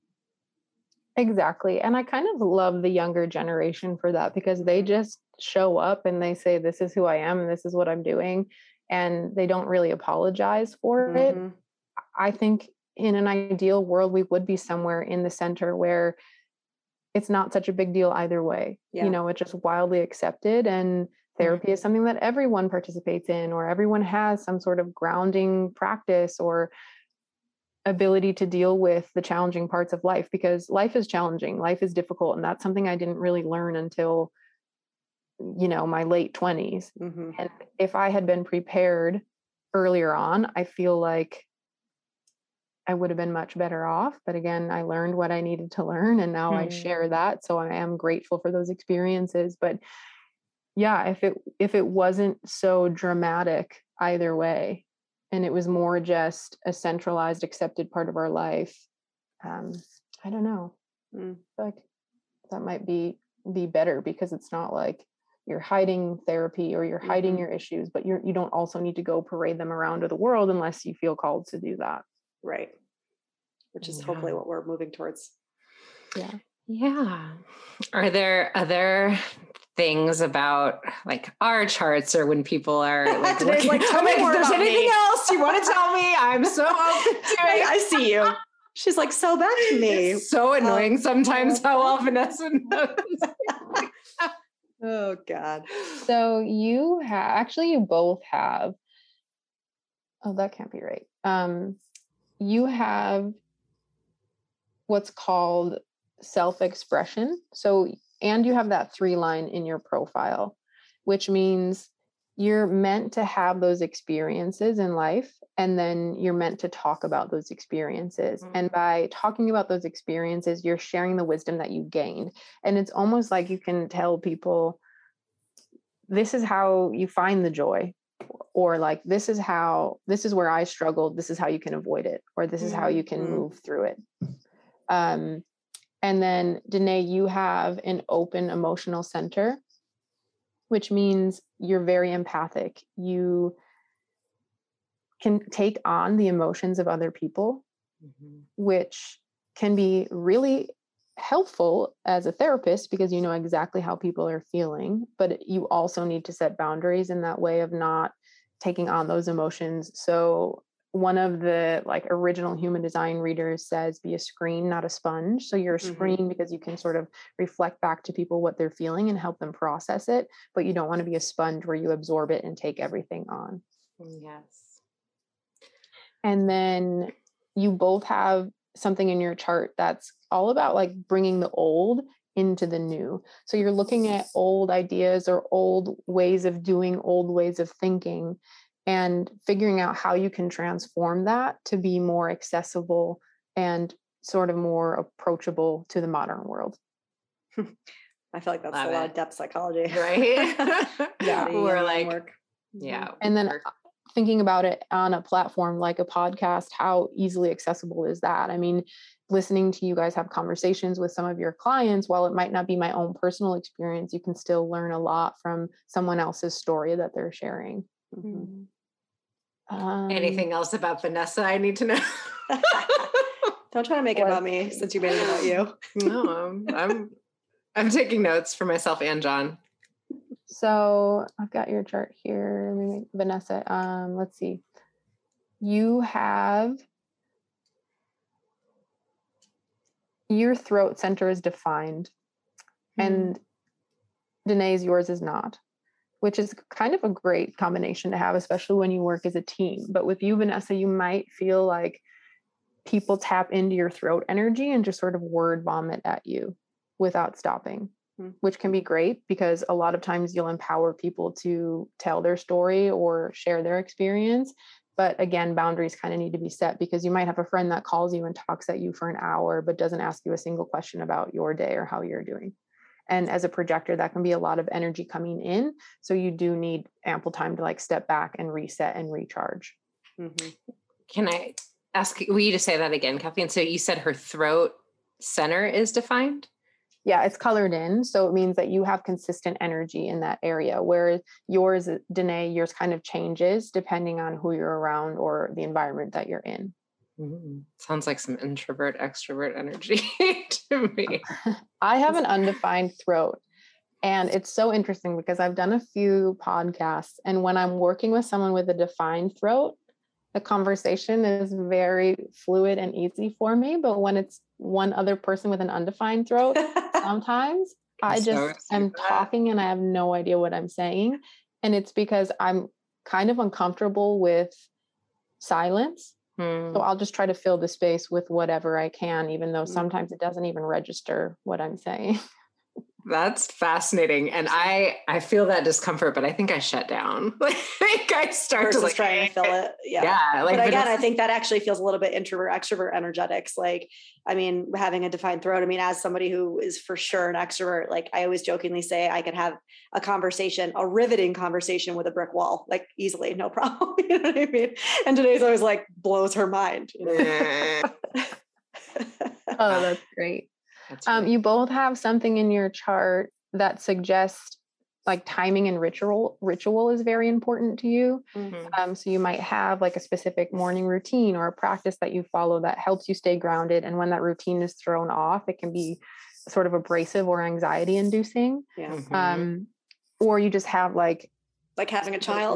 Exactly. And I kind of love the younger generation for that, because they just show up and they say, this is who I am and this is what I'm doing. And they don't really apologize for it. I think in an ideal world, we would be somewhere in the center where it's not such a big deal either way. It's just wildly accepted, and therapy is something that everyone participates in, or everyone has some sort of grounding practice or ability to deal with the challenging parts of life, because life is challenging, life is difficult. And that's something I didn't really learn until, my late 20s. And if I had been prepared earlier on, I feel like I would have been much better off. But again, I learned what I needed to learn, and now I share that. So I am grateful for those experiences. But yeah, if it wasn't so dramatic either way, and it was more just a centralized, accepted part of our life, I don't know. I feel like that might be better, because it's not like you're hiding therapy or you're hiding your issues, but you don't also need to go parade them around to the world unless you feel called to do that. Right. Which is hopefully what we're moving towards. Yeah. Are there other things about like our charts, or when people are like, looking, like, tell me if more there's about anything me. else you want to tell me, I'm so open to it. I see you. She's like, so back to me. It's so annoying sometimes how well Vanessa knows. Oh God. So you both have, oh, that can't be right. You have what's called self-expression. So, and you have that 3-line in your profile, which means you're meant to have those experiences in life, and then you're meant to talk about those experiences. And by talking about those experiences, you're sharing the wisdom that you gained. And it's almost like you can tell people, this is how you find the joy, or like, this is where I struggled, this is how you can avoid it, or this is how you can move through it. And then Danae, you have an open emotional center, which means you're very empathic. You can take on the emotions of other people, which can be really helpful as a therapist, because you know exactly how people are feeling, but you also need to set boundaries in that way of not taking on those emotions. So one of the like original human design readers says, be a screen, not a sponge. So you're a screen because you can sort of reflect back to people what they're feeling and help them process it, but you don't want to be a sponge where you absorb it and take everything on. Yes. And then you both have something in your chart that's all about like bringing the old into the new. So you're looking at old ideas or old ways of doing, old ways of thinking, and figuring out how you can transform that to be more accessible and sort of more approachable to the modern world. I feel like that's Love a lot it. of depth psychology. Right? Yeah. We're like, work. yeah. And then thinking about it on a platform like a podcast, how easily accessible is that? I mean, listening to you guys have conversations with some of your clients, while it might not be my own personal experience, you can still learn a lot from someone else's story that they're sharing. Mm-hmm. Anything else about Vanessa I need to know? Don't try to make it about me since you made it about you. No, I'm taking notes for myself and John. So I've got your chart here, Vanessa. Let's see. You have your throat center is defined, and Danae's yours is not, which is kind of a great combination to have, especially when you work as a team. But with you, Vanessa, you might feel like people tap into your throat energy and just sort of word vomit at you without stopping, which can be great because a lot of times you'll empower people to tell their story or share their experience. But again, boundaries kind of need to be set, because you might have a friend that calls you and talks at you for an hour, but doesn't ask you a single question about your day or how you're doing. And as a projector, that can be a lot of energy coming in. So you do need ample time to like step back and reset and recharge. Mm-hmm. Can I ask, will you just say that again, Kathleen? So you said her throat center is defined? Yeah, it's colored in. So it means that you have consistent energy in that area, whereas yours, Danae, yours kind of changes depending on who you're around or the environment that you're in. Sounds like some introvert, extrovert energy to me. I have an undefined throat. And it's so interesting because I've done a few podcasts, and when I'm working with someone with a defined throat, the conversation is very fluid and easy for me. But when it's one other person with an undefined throat, sometimes I just am talking and I have no idea what I'm saying. And it's because I'm kind of uncomfortable with silence. So I'll just try to fill the space with whatever I can, even though sometimes it doesn't even register what I'm saying. That's fascinating. And I feel that discomfort, but I think I shut down. Like I start to like trying to fill it. Yeah. Like, but again, I think that actually feels a little bit introvert, extrovert energetics. Like, I mean, having a defined throat, I mean, as somebody who is for sure an extrovert, like I always jokingly say I could have a conversation, a riveting conversation with a brick wall, like easily, no problem. You know what I mean? And today's always like blows her mind. You know? Oh, that's great. You both have something in your chart that suggests like timing and ritual is very important to you. So you might have like a specific morning routine or a practice that you follow that helps you stay grounded. And when that routine is thrown off, it can be sort of abrasive or anxiety inducing. Or you just have like having a child.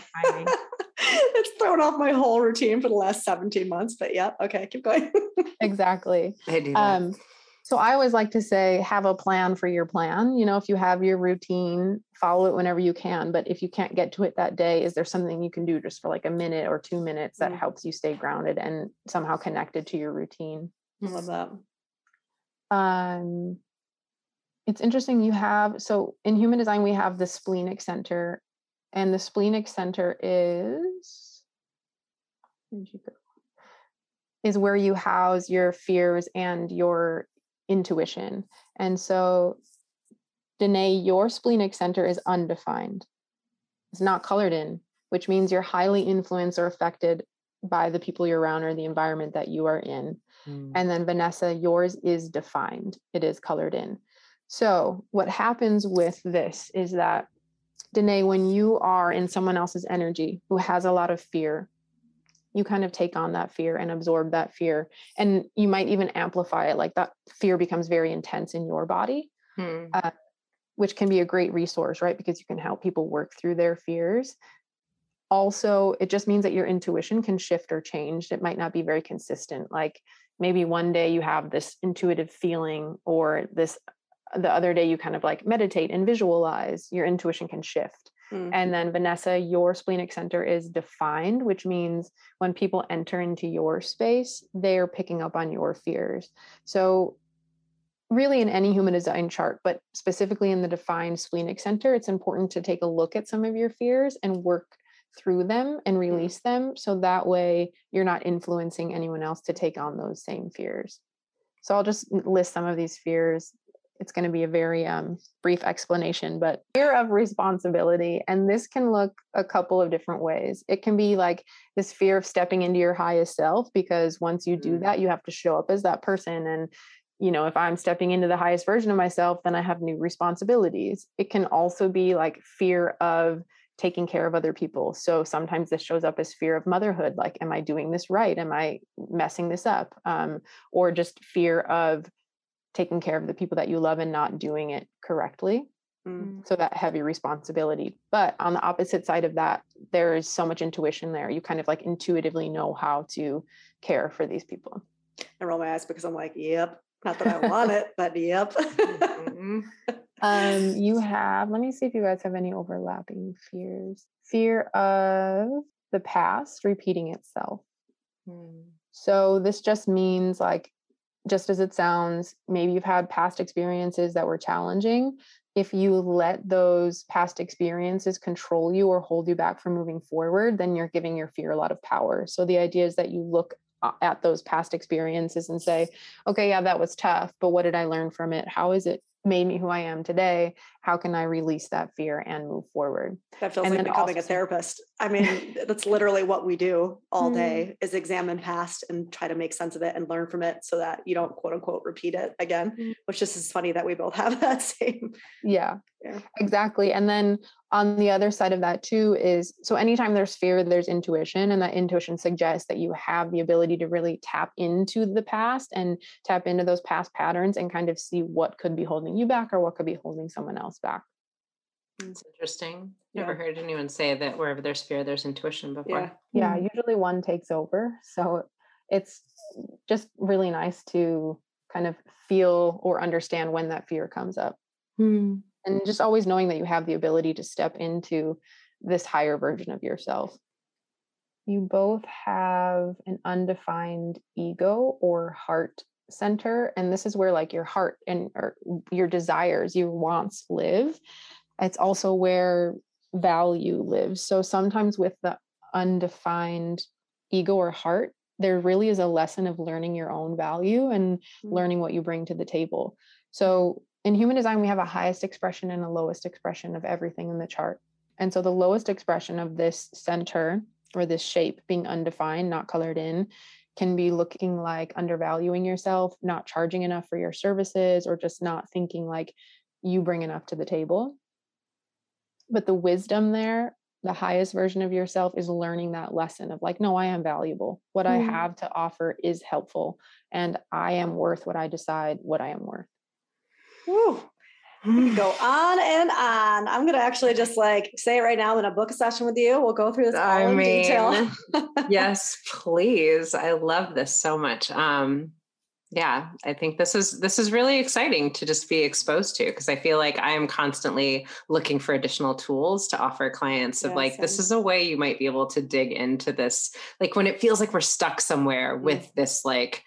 It's thrown off my whole routine for the last 17 months, but yeah. Okay. Keep going. Exactly. I do that. So I always like to say, have a plan for your plan. You know, if you have your routine, follow it whenever you can. But if you can't get to it that day, is there something you can do just for like a minute or 2 minutes that helps you stay grounded and somehow connected to your routine? I love that. It's interesting. So in human design, we have the splenic center, and the splenic center is where you house your fears and your intuition. And so, Danae, your splenic center is undefined. It's not colored in, which means you're highly influenced or affected by the people you're around or the environment that you are in. And then Vanessa, yours is defined. It is colored in. So what happens with this is that, Danae, when you are in someone else's energy who has a lot of fear, you kind of take on that fear and absorb that fear. And you might even amplify it. Like that fear becomes very intense in your body, which can be a great resource, right? Because you can help people work through their fears. Also, it just means that your intuition can shift or change. It might not be very consistent. Like maybe one day you have this intuitive feeling, or the other day you kind of like meditate and visualize. Your intuition can shift. And then Vanessa, your splenic center is defined, which means when people enter into your space, they're picking up on your fears. So really in any human design chart, but specifically in the defined splenic center, it's important to take a look at some of your fears and work through them and release them. So that way you're not influencing anyone else to take on those same fears. So I'll just list some of these fears. It's going to be a very brief explanation, but fear of responsibility. And this can look a couple of different ways. It can be like this fear of stepping into your highest self, because once you do that, you have to show up as that person. And if I'm stepping into the highest version of myself, then I have new responsibilities. It can also be like fear of taking care of other people. So sometimes this shows up as fear of motherhood. Like, am I doing this right? Am I messing this up? Or just fear of taking care of the people that you love and not doing it correctly. So that heavy responsibility. But on the opposite side of that, there is so much intuition there. You kind of like intuitively know how to care for these people. I roll my eyes because I'm like, yep. Not that I want it, but yep. You have, let me see if you guys have any overlapping fears. Fear of the past repeating itself. So this just means, like, just as it sounds, maybe you've had past experiences that were challenging. If you let those past experiences control you or hold you back from moving forward, then you're giving your fear a lot of power. So the idea is that you look at those past experiences and say, okay, yeah, that was tough, but what did I learn from it? How has it made me who I am today? How can I release that fear and move forward? That feels like becoming a therapist. I mean, that's literally what we do all day, is examine past and try to make sense of it and learn from it so that you don't quote unquote repeat it again, which just is funny that we both have that same. Yeah, exactly. And then on the other side of that too is, so anytime there's fear, there's intuition, and that intuition suggests that you have the ability to really tap into the past and tap into those past patterns and kind of see what could be holding you back or what could be holding someone else back. That's interesting. Never heard anyone say that wherever there's fear, there's intuition before. Yeah, usually one takes over. So it's just really nice to kind of feel or understand when that fear comes up. And just always knowing that you have the ability to step into this higher version of yourself. You both have an undefined ego or heart center. And this is where like your heart and or your desires, your wants live. It's also where value lives. So sometimes with the undefined ego or heart, there really is a lesson of learning your own value and learning what you bring to the table. So in human design, we have a highest expression and a lowest expression of everything in the chart. And so the lowest expression of this center or this shape being undefined, not colored in, can be looking like undervaluing yourself, not charging enough for your services, or just not thinking like you bring enough to the table. But the wisdom there, the highest version of yourself, is learning that lesson of like, no, I am valuable. What I have to offer is helpful, and I am worth what I decide what I am worth. Woo. We can go on and on. I'm going to actually just like say it right now. I'm going to book a session with you. We'll go through this all in detail. Yes, please. I love this so much. Yeah, I think this is really exciting to just be exposed to, because I feel like I am constantly looking for additional tools to offer clients of this is a way you might be able to dig into this. Like when it feels like we're stuck somewhere with this, like,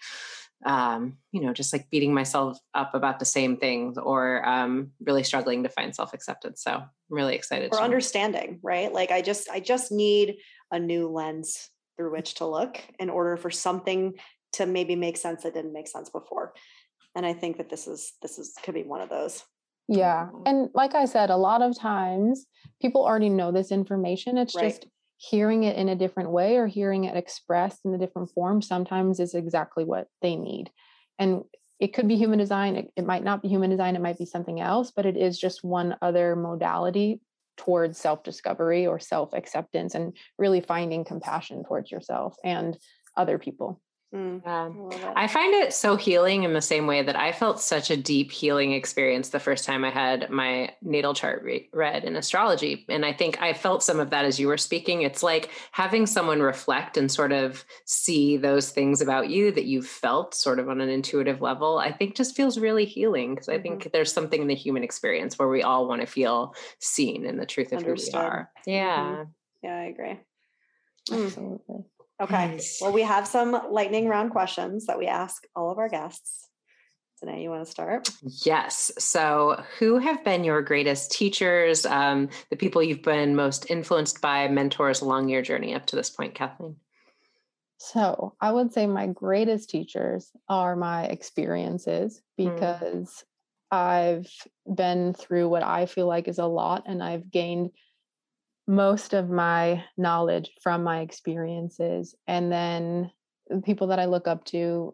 just like beating myself up about the same things, or really struggling to find self-acceptance. So I'm really excited. Or understanding, right? Like I just need a new lens through which to look in order for something to maybe make sense that didn't make sense before. And I think that this could be one of those. Yeah. And like I said, a lot of times people already know this information. It's just hearing it in a different way or hearing it expressed in a different form sometimes is exactly what they need. And it could be human design. It might not be human design. It might be something else, but it is just one other modality towards self-discovery or self-acceptance and really finding compassion towards yourself and other people. I find it so healing in the same way that I felt such a deep healing experience the first time I had my natal chart read in astrology. And I think I felt some of that as you were speaking. It's like having someone reflect and sort of see those things about you that you've felt sort of on an intuitive level, I think just feels really healing, because I think there's something in the human experience where we all want to feel seen in the truth of who we are. Yeah. Yeah, I agree. Absolutely. Okay. Well, we have some lightning round questions that we ask all of our guests. Danae, you want to start? Yes. So who have been your greatest teachers, the people you've been most influenced by, mentors along your journey up to this point, Kathleen? So I would say my greatest teachers are my experiences, because I've been through what I feel like is a lot, and I've gained most of my knowledge from my experiences. And then the people that I look up to,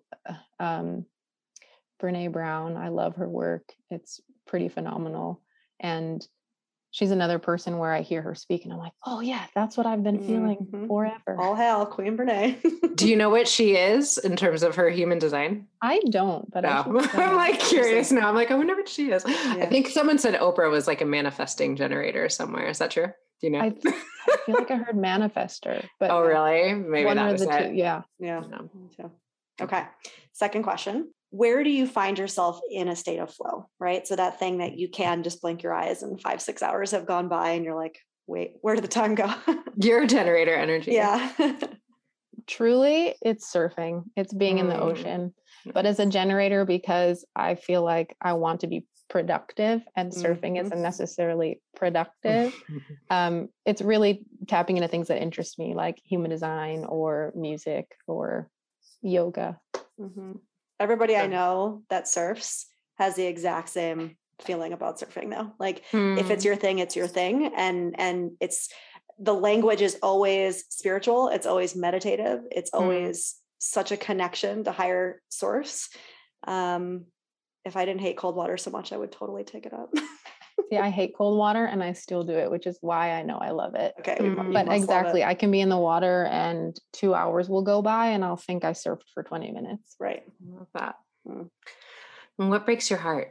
Brene Brown, I love her work. It's pretty phenomenal. And she's another person where I hear her speak and I'm like, oh yeah, that's what I've been feeling forever. All hail Queen Brene. Do you know what she is in terms of her human design? I don't, but no. I'm like curious now. I'm like, I wonder what she is. Yeah. I think someone said Oprah was like a manifesting generator somewhere. Is that true? Do you know? I feel like I heard manifester, but oh really? Maybe one that or was the it. two. Yeah. No. Okay. Second question. Where do you find yourself in a state of flow, right? So that thing that you can just blink your eyes and 5-6 hours have gone by and you're like, wait, where did the time go? Your generator energy. Yeah. Truly, it's surfing. It's being in the ocean. But as a generator, because I feel like I want to be productive and surfing isn't necessarily productive, it's really tapping into things that interest me, like human design or music or yoga. Everybody I know that surfs has the exact same feeling about surfing though. Like if it's your thing, it's your thing. And it's, the language is always spiritual. It's always meditative. It's always such a connection to higher source. If I didn't hate cold water so much, I would totally take it up. See, I hate cold water and I still do it, which is why I know I love it. Okay. But exactly, I can be in the water and 2 hours will go by and I'll think I surfed for 20 minutes. Right. I love that. And what breaks your heart?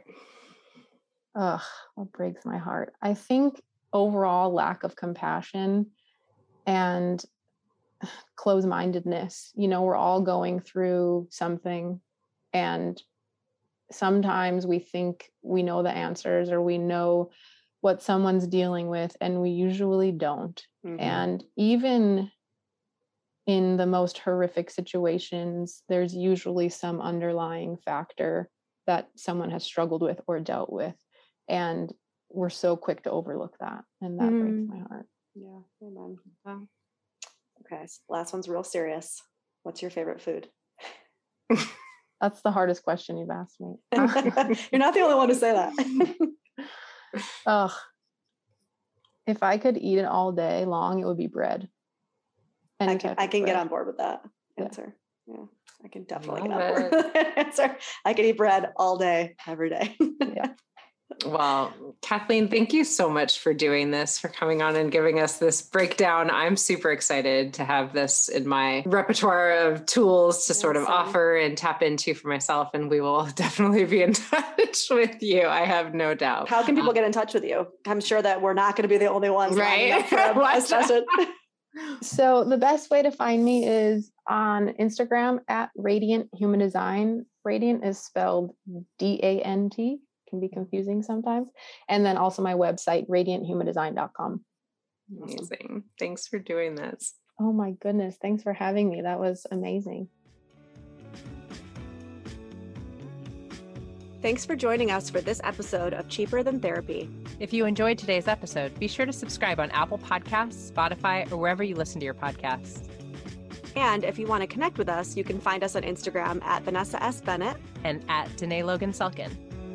What breaks my heart? I think overall lack of compassion and closed-mindedness. You know, we're all going through something, and sometimes we think we know the answers or we know what someone's dealing with, and we usually don't. And even in the most horrific situations, there's usually some underlying factor that someone has struggled with or dealt with. And we're so quick to overlook that. And that breaks my heart. Yeah. Amen. Okay. So last one's real serious. What's your favorite food? That's the hardest question you've asked me. You're not the only one to say that. If I could eat it all day long, it would be bread. I can get on board with that answer. Yeah. I can definitely get on board with that answer. I can eat bread all day, every day. Yeah. Well, Kathleen, thank you so much for doing this, for coming on and giving us this breakdown. I'm super excited to have this in my repertoire of tools to sort of offer and tap into for myself. And we will definitely be in touch with you. I have no doubt. How can people get in touch with you? I'm sure that we're not going to be the only ones. Right. So the best way to find me is on Instagram at Radiant Human Design. Radiant is spelled DANT. Can be confusing sometimes. And then also my website, radianthumandesign.com. Amazing. Thanks for doing this. Oh my goodness. Thanks for having me. That was amazing. Thanks for joining us for this episode of Cheaper Than Therapy. If you enjoyed today's episode, be sure to subscribe on Apple Podcasts, Spotify, or wherever you listen to your podcasts. And if you want to connect with us, you can find us on Instagram at Vanessa S. Bennett and at Danae Logan Selkin.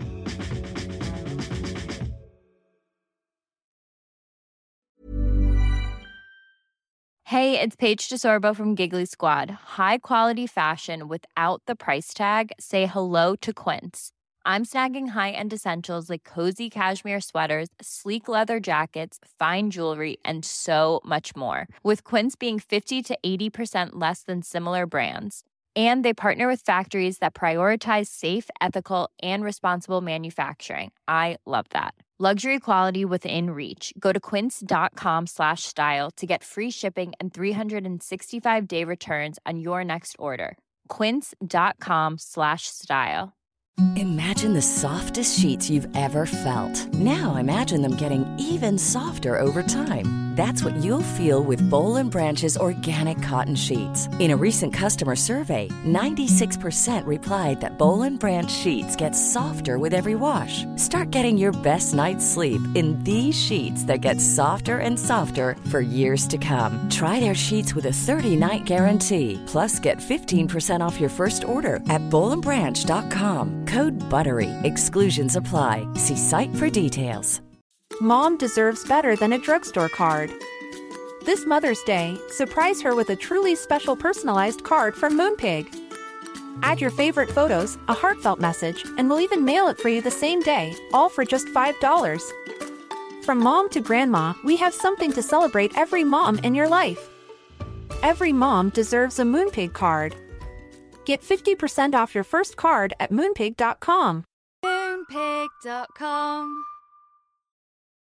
Hey, it's Paige DeSorbo from Giggly Squad. High quality fashion without the price tag. Say hello to Quince. I'm snagging high-end essentials like cozy cashmere sweaters, sleek leather jackets, fine jewelry, and so much more. With Quince being 50 to 80% less than similar brands. And they partner with factories that prioritize safe, ethical, and responsible manufacturing. I love that. Luxury quality within reach. Go to quince.com/style to get free shipping and 365-day returns on your next order. Quince.com/style. Imagine the softest sheets you've ever felt. Now imagine them getting even softer over time. That's what you'll feel with Boll & Branch's organic cotton sheets. In a recent customer survey, 96% replied that Boll & Branch sheets get softer with every wash. Start getting your best night's sleep in these sheets that get softer and softer for years to come. Try their sheets with a 30-night guarantee. Plus, get 15% off your first order at bollandbranch.com. Code BUTTERY. Exclusions apply. See site for details. Mom deserves better than a drugstore card. This Mother's Day, surprise her with a truly special personalized card from Moonpig. Add your favorite photos, a heartfelt message, and we'll even mail it for you the same day, all for just $5. From mom to grandma, we have something to celebrate every mom in your life. Every mom deserves a Moonpig card. Get 50% off your first card at Moonpig.com. Moonpig.com.